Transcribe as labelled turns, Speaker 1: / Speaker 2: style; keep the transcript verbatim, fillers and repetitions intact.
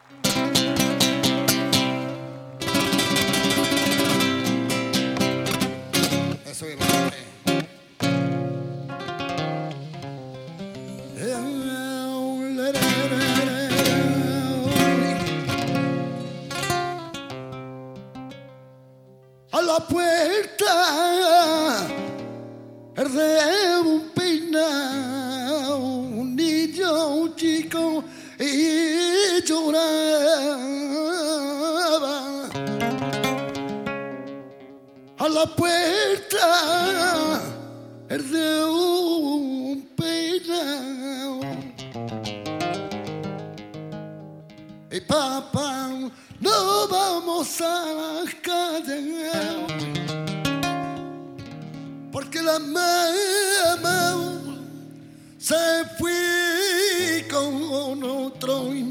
Speaker 1: Eso es. A la puerta de un peinado, un niño, un chico, y lloraba. A la puerta de un peinado, y papá, no vamos a las calles, porque la mamá se fue con otro y